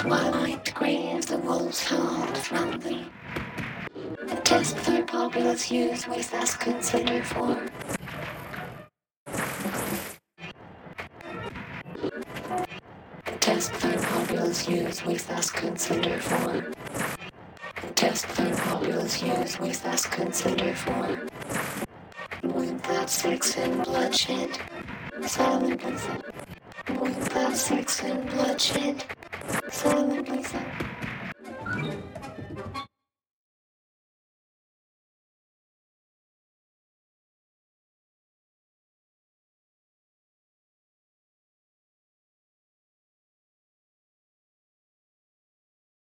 twilight degree of the wolves howled from thee. The test for populace use we thus consider for. The test for populace use we thus consider for. The test for populace use we thus consider for. Without sex and bloodshed, silently so. Without sex and bloodshed, silently so.